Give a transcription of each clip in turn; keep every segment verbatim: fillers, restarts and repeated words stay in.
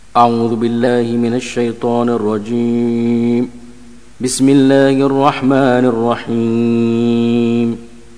أعوذ بالله من الشيطان الرجيم. بسم الله الرحمن الرحيم.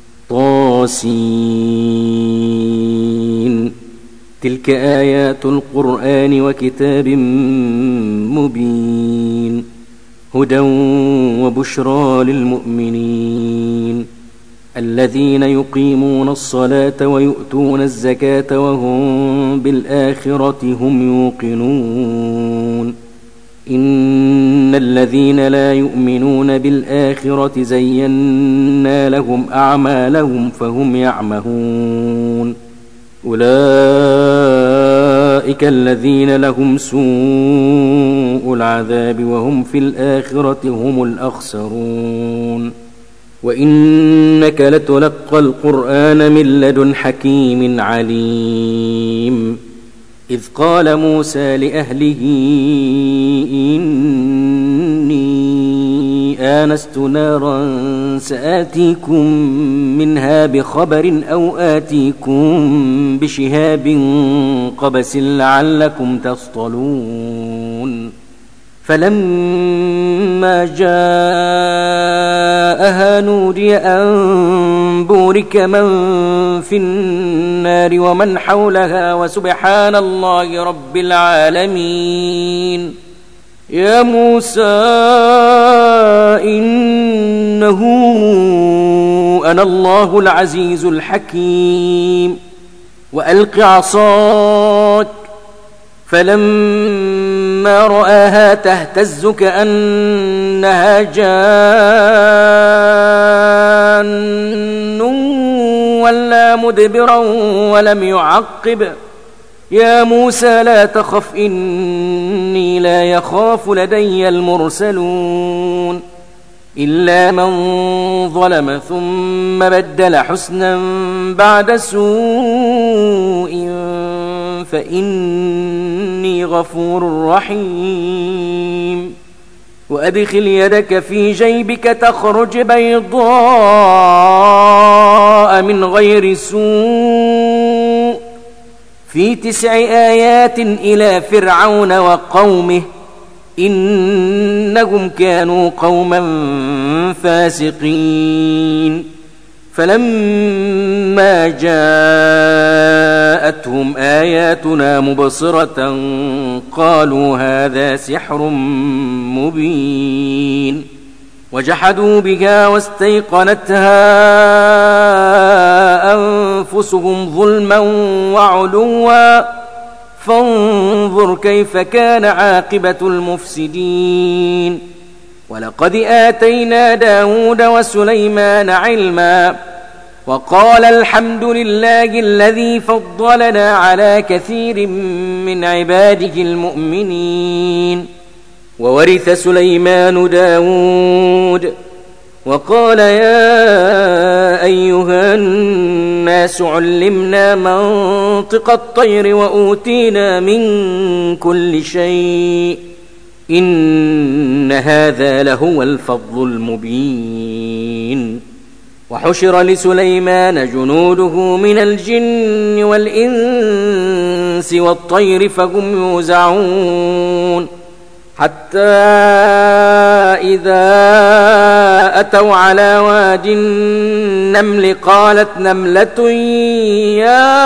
طاسين. تلك آيات القرآن وكتاب مبين، هدى وبشرى للمؤمنين الذين يقيمون الصلاة ويؤتون الزكاة وهم بالآخرة هم يوقنون. إن الذين لا يؤمنون بالآخرة زينا لهم أعمالهم فهم يعمهون. أولئك الذين لهم سوء العذاب وهم في الآخرة هم الأخسرون. وإنك لتلقى القرآن من لدن حكيم عليم. إذ قال موسى لأهله إني آنست نارا سآتيكم منها بخبر أو آتيكم بشهاب قبس لعلكم تصطلون. فلما جاءها نودي أن بورك من في النار ومن حولها وسبحان الله رب العالمين. يا موسى إنه أنا الله العزيز الحكيم. وألق عصاك. فلما رآها تهتز كأنها جان ولا مدبرا ولم يعقب. يا موسى لا تخف إني لا يخاف لدي المرسلون. إلا من ظلم ثم بدل حسنا بعد سوء فإني غفور رحيم. وأدخل يدك في جيبك تخرج بيضاء من غير سوء في تسع آيات إلى فرعون وقومه إنهم كانوا قوما فاسقين. فلما جاءتهم آياتنا مبصرة قالوا هذا سحر مبين. وجحدوا بها واستيقنتها أنفسهم ظلما وعلوا فانظر كيف كان عاقبة المفسدين. ولقد آتينا داود وسليمان علما وقال الحمد لله الذي فضلنا على كثير من عباده المؤمنين. وورث سليمان داود وقال يا أيها الناس علمنا منطق الطير وأوتينا من كل شيء إن هذا لهو الفضل المبين. وحشر لسليمان جنوده من الجن والإنس والطير فهم يوزعون. حتى إذا أتوا على واد النمل قالت نملة يا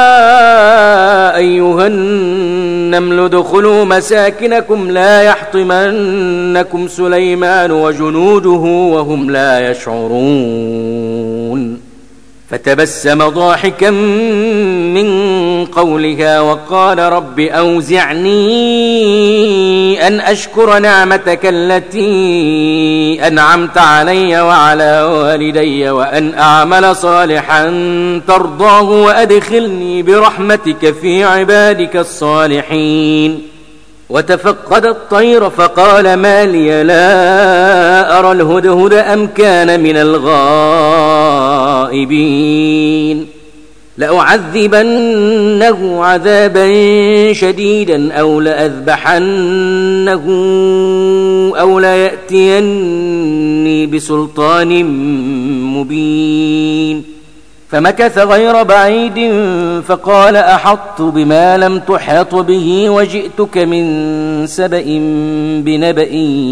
أيها النمل ادخلوا مساكنكم لا يحطمنكم سليمان وجنوده وهم لا يشعرون. فتبسم ضاحكا من قولها وقال رب أوزعني أن أشكر نعمتك التي أنعمت علي وعلى والدي وأن أعمل صالحا ترضاه وأدخلني برحمتك في عبادك الصالحين. وتفقد الطير فقال ما لي لا أرى الهدهد أم كان من الغائبين. لأعذبنه عذابا شديدا أو لأذبحنه أو ليأتيني بسلطان مبين. فمكث غير بعيد فقال أحطت بما لم تحط به وجئتك من سبأ بنبأ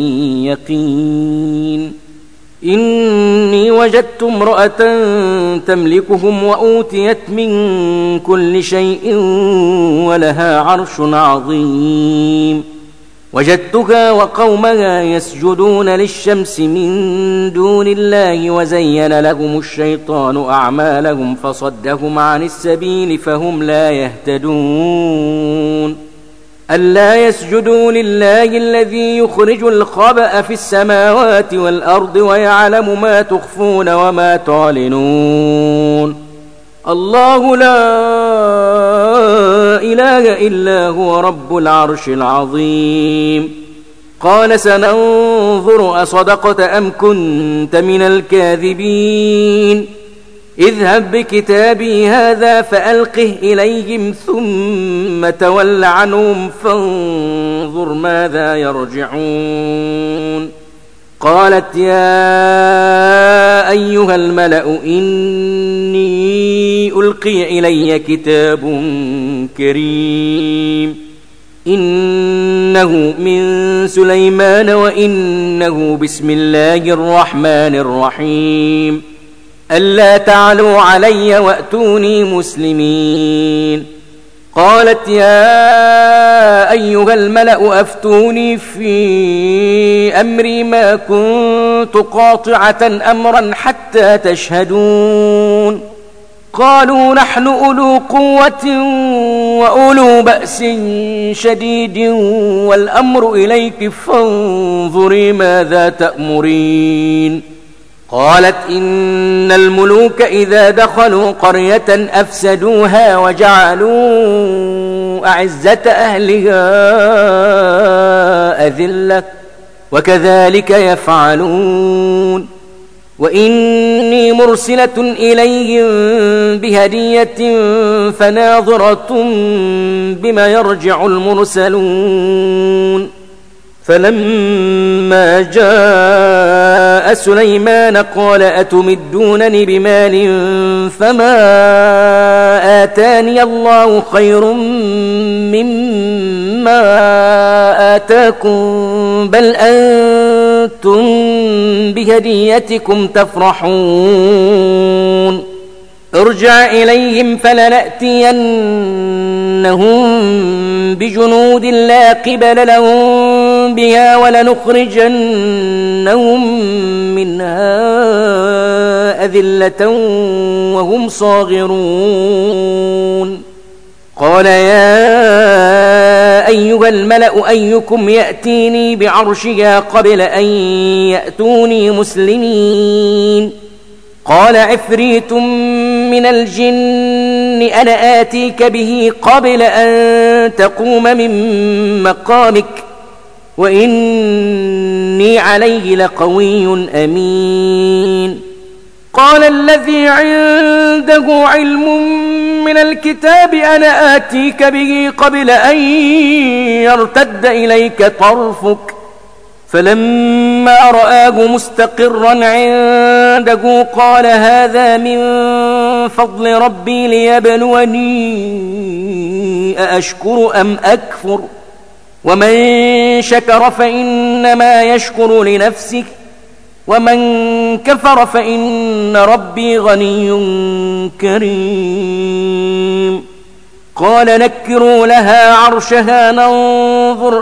يقين إني وجدت امرأة تملكهم وأوتيت من كل شيء ولها عرش عظيم وجدتها وقومها يسجدون للشمس من دون الله وزين لهم الشيطان أعمالهم فصدهم عن السبيل فهم لا يهتدون ألا يسجدوا لله الذي يخرج الخبأ في السماوات والأرض ويعلم ما تخفون وما تعلنون الله لا إله إلا هو رب العرش العظيم قال سننظر أصدقت أم كنت من الكاذبين اذهب بكتابي هذا فألقه إليهم ثم تول عنهم فانظر ماذا يرجعون قالت يا أيها الملأ إني ألقي إلي كتاب كريم إنه من سليمان وإنه بسم الله الرحمن الرحيم ألا تعلوا علي وأتوني مسلمين قالت يا أيها الملأ أفتوني في أمري ما كنت قاطعة أمرا حتى تشهدون قالوا نحن أولو قوة وأولو بأس شديد والأمر إليك فانظري ماذا تأمرين قالت إن الملوك إذا دخلوا قرية أفسدوها وجعلوا أعزة أهلها أذلة وكذلك يفعلون وإني مرسلة إليهم بهدية فناظرة بما يرجع المرسلون فلما جاء سليمان قال أتمدونني بمال فما آتاني الله خير مما آتاكم بل أنتم بهديتكم تفرحون ارجع إليهم فلنأتينهم بجنود لا قبل لهم بها ولنخرجنهم منها أذلة وهم صاغرون قال يا أيها الملأ أيكم يأتيني بعرشها قبل أن يأتوني مسلمين قال عفريت من الجن أنا آتيك به قبل أن تقوم من مقامك وإني عليه لقوي أمين قال الذي عنده علم من الكتاب أنا آتيك به قبل أن يرتد إليك طرفك فلما رآه مستقرا عنده قال هذا من فضل ربي ليبلوني أأشكر أم أكفر ومن شكر فإنما يشكر لنفسه ومن كفر فإن ربي غني كريم قال نكروا لها عرشها ننظر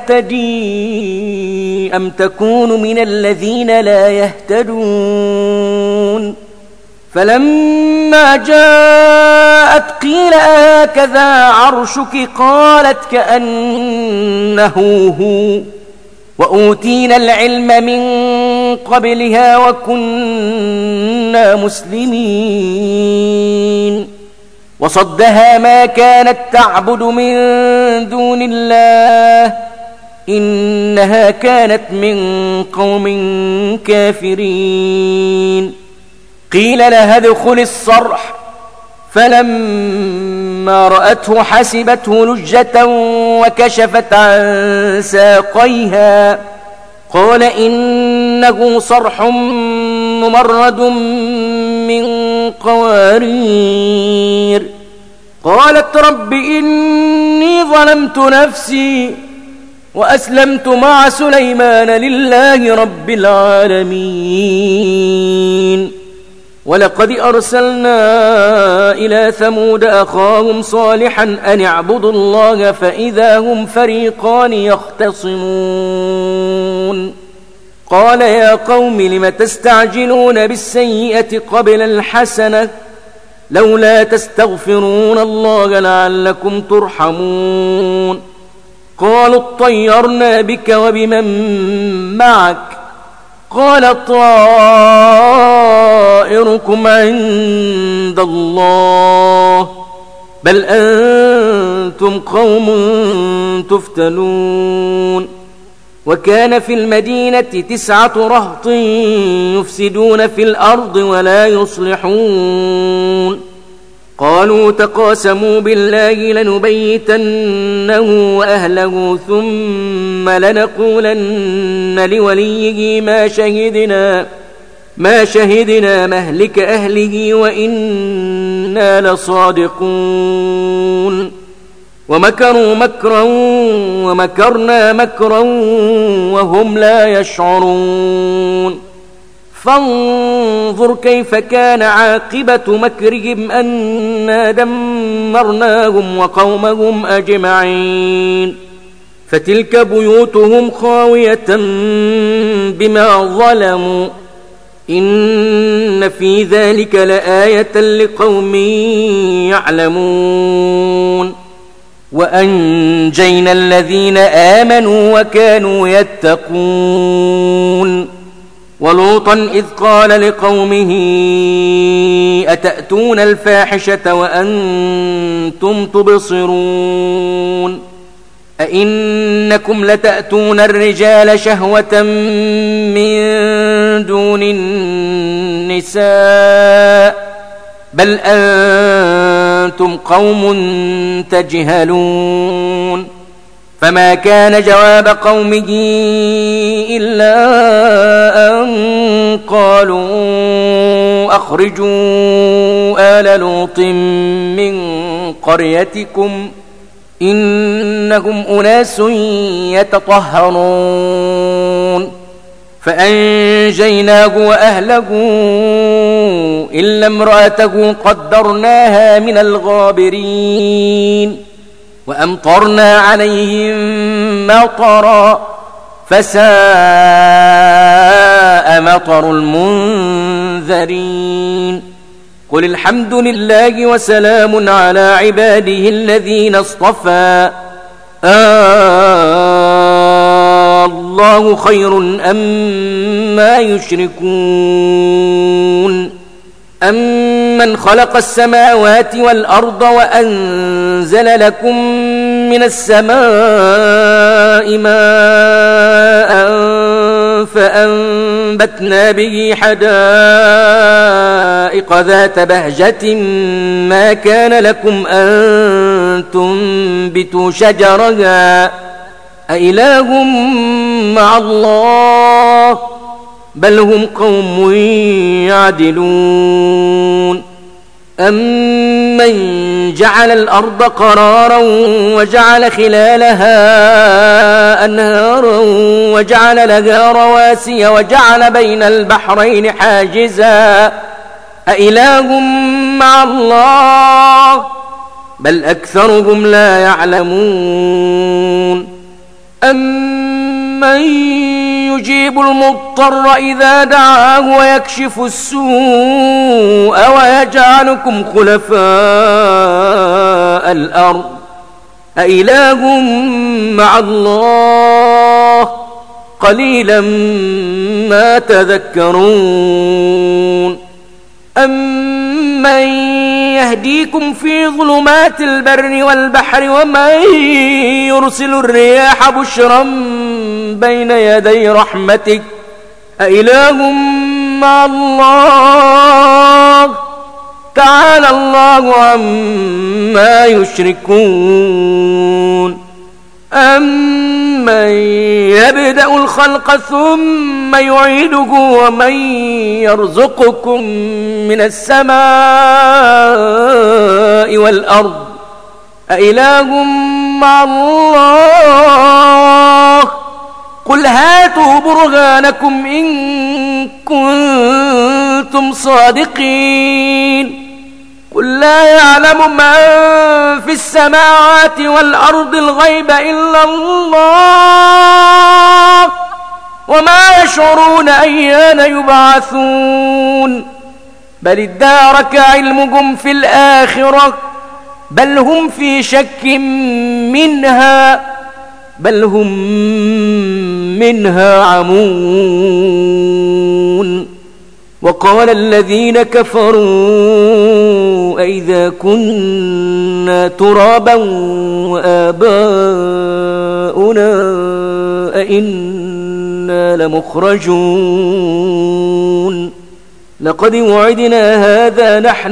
أتهتدي أم تكون من الذين لا يهتدون فلما جاءت قيل هكذا عرشك قالت كأنه هو وأوتينا العلم من قبلها وكنا مسلمين وصدها ما كانت تعبد من دون الله إنها كانت من قوم كافرين قيل لها ادخل الصرح فلما رأته حسبته لجة وكشفت عن ساقيها قال إنه صرح ممرد من قوارير. قالت رب إني ظلمت نفسي وأسلمت مع سليمان لله رب العالمين. ولقد أرسلنا إلى ثمود أخاهم صالحا أن اعبدوا الله فإذا هم فريقان يختصمون. قال يا قوم لم تستعجلون بالسيئة قبل الحسنة لولا تستغفرون الله لعلكم ترحمون. قالوا اطيرنا بك وبمن معك قال طائركم عند الله بل أنتم قوم تفتنون. وكان في المدينة تسعة رهط يفسدون في الأرض ولا يصلحون. قالوا تقاسموا بالله لنبيتنه وأهله ثم لنقولن لوليه ما شهدنا ما شهدنا مهلك أهله وإنا لصادقون. ومكروا مكرا ومكرنا مكرا وهم لا يشعرون. فانظر كيف كان عاقبة مكرهم أنا دمرناهم وقومهم أجمعين. فتلك بيوتهم خاوية بما ظلموا إن في ذلك لآية لقوم يعلمون. وأنجينا الذين آمنوا وكانوا يتقون. ولوطا إذ قال لقومه أتأتون الفاحشة وأنتم تبصرون أئنكم لتأتون الرجال شهوة من دون النساء بل أنتم قوم تجهلون. فما كان جواب قومه إلا أن قالوا أخرجوا آل لوط من قريتكم إنهم أناس يتطهرون. فأنجيناه وأهله إلا امرأته قدرناها من الغابرين. وأمطرنا عليهم مطرا فساء مطر المنذرين. قل الحمد لله وسلام على عباده الذين اصطفى آه الله خير أما يشركون. أمن خلق السماوات والأرض وأنزل لكم من السماء ماء فأنبتنا به حدائق ذات بهجة ما كان لكم أن تنبتوا شجرها أإله مع الله بل هم قوم يعدلون. أمن جعل الأرض قرارا وجعل خلالها أنهارا وجعل لها رواسي وجعل بين البحرين حاجزا أإله مع الله بل أكثرهم لا يعلمون. أمن يجيب المضطر إذا دعاه ويكشف السوء ويجعلكم خلفاء الأرض أإله مع الله قليلا ما تذكرون. أمن يهديكم في ظلمات البر والبحر ومن يرسل الرياح بشرا بين يدي رحمتك أإله مع الله تعالى الله عما يشركون. أمن من يبدأ الخلق ثم يعيده ومن يرزقكم من السماء والأرض أإله مع الله قل هاتوا برهانكم إن كنتم صادقين قل لا يعلم من في السماوات والأرض الغيب إلا الله وما يشعرون أيان يبعثون بل ادارك علمهم في الآخرة بل هم في شك منها بل هم منها عمون وقال الذين كفروا أئذا كنا ترابا وآباؤنا أئنا لمخرجون لقد وعدنا هذا نحن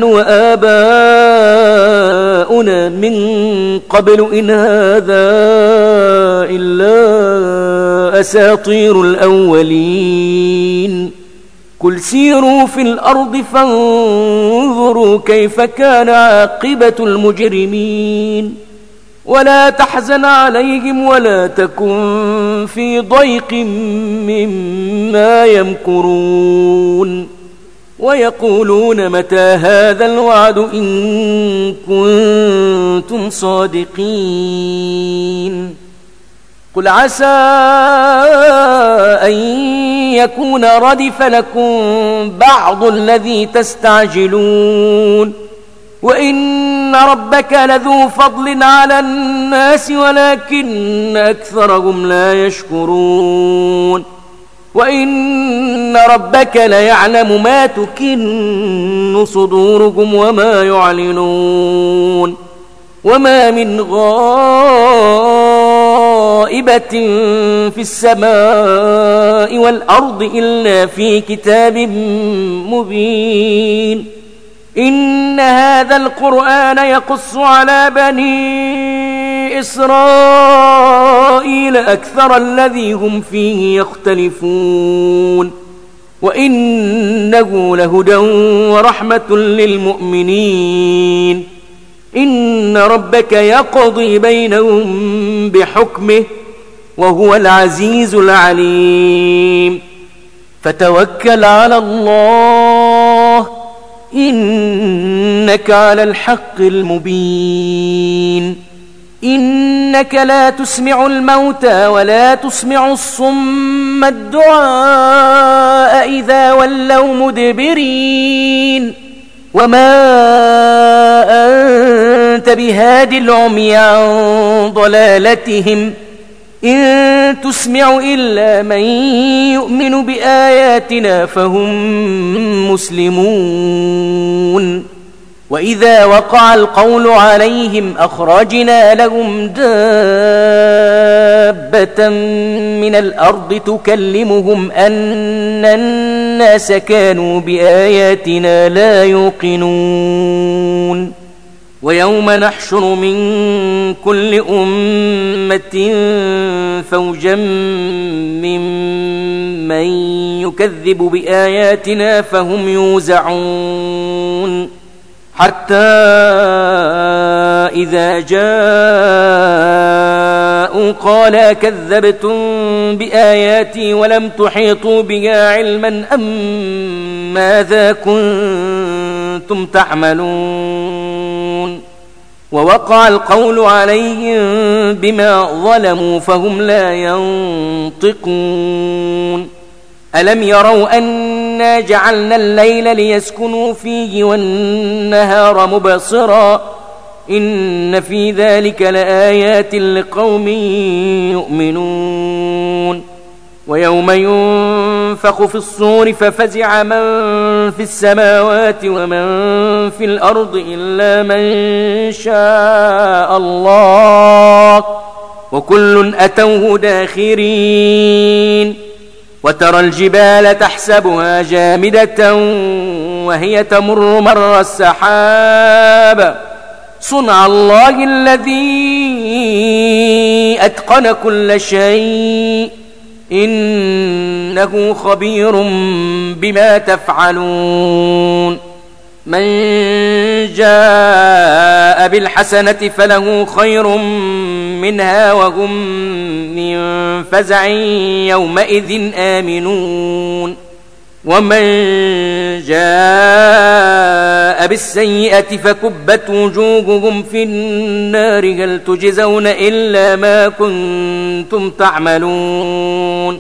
وآباؤنا من قبل إن هذا إلا أساطير الأولين قل سيروا في الأرض فانظروا كيف كان عاقبة المجرمين ولا تحزن عليهم ولا تكن في ضيق مما يمكرون ويقولون متى هذا الوعد إن كنتم صادقين قل عسى أن يكون ردف لكم بعض الذي تستعجلون وإن ربك لذو فضل على الناس ولكن أكثرهم لا يشكرون وإن ربك ليعلم ما تكن صدورهم وما يعلنون وما من غائبة في السماء والأرض إلا في كتاب مبين إن هذا القرآن يقص على بني إسرائيل أكثر الذي هم فيه يختلفون وإنه لهدى ورحمة للمؤمنين إن ربك يقضي بينهم بحكمه وهو العزيز العليم فتوكل على الله إنك على الحق المبين إنك لا تسمع الموتى ولا تسمع الصم الدعاء إذا ولوا مدبرين وما أنت بهاد العمي عن ضلالتهم إن تسمع إلا من يؤمن بآياتنا فهم مسلمون وإذا وقع القول عليهم أخرجنا لهم دابة من الأرض تكلمهم أن الناس كانوا بآياتنا لا يوقنون ويوم نحشر من كل أمة فوجا ممن يكذب بآياتنا فهم يوزعون حتى إذا جاءوا قال كذبتم بآياتي ولم تحيطوا بها علما أم ماذا كنتم تعملون ووقع القول عليهم بما ظلموا فهم لا ينطقون ألم يروا أنا جعلنا الليل ليسكنوا فيه والنهار مبصرا إن في ذلك لآيات لقوم يؤمنون ويوم ينفخ في الصور ففزع من في السماوات ومن في الأرض إلا من شاء الله وكل أتوه داخرين وترى الجبال تحسبها جامدة وهي تمر مر السحاب صنع الله الذي أتقن كل شيء إنه خبير بما تفعلون من جاء بالحسنة فله خير منها وهم من فزع يومئذ آمنون ومن جاء بالسيئة فكبت وجوههم في النار هل تجزون إلا ما كنتم تعملون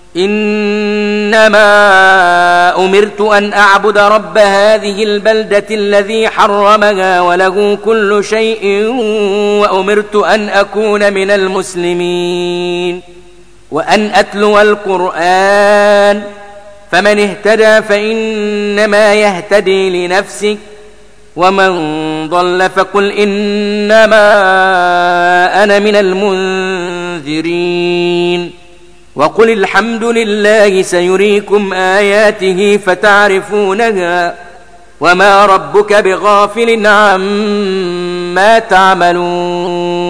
إنما أمرت أن أعبد رب هذه البلدة الذي حرمها وله كل شيء وأمرت أن أكون من المسلمين وأن أتلو القرآن فمن اهتدى فإنما يهتدي لنفسه ومن ضل فقل إنما أنا من المنذرين وقل الحمد لله سيريكم آياته فتعرفونها وما ربك بغافل عما تعملون